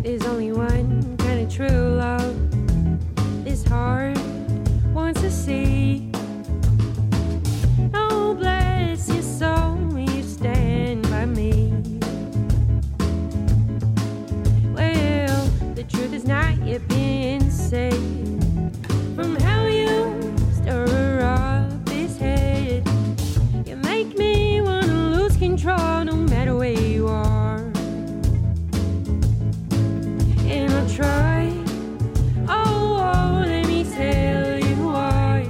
There's only one kind of true love this heart wants to see. Oh, bless your soul, you stand by me. Well, the truth has not yet been said. From how you stir up his head, you make me want to lose control no matter where you are. And I'll try, oh, let me tell you why.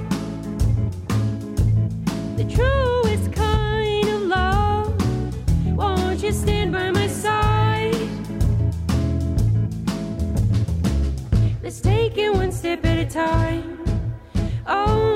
The truest kind of love, won't you stand by my side? Let's take it one step at a time. Oh,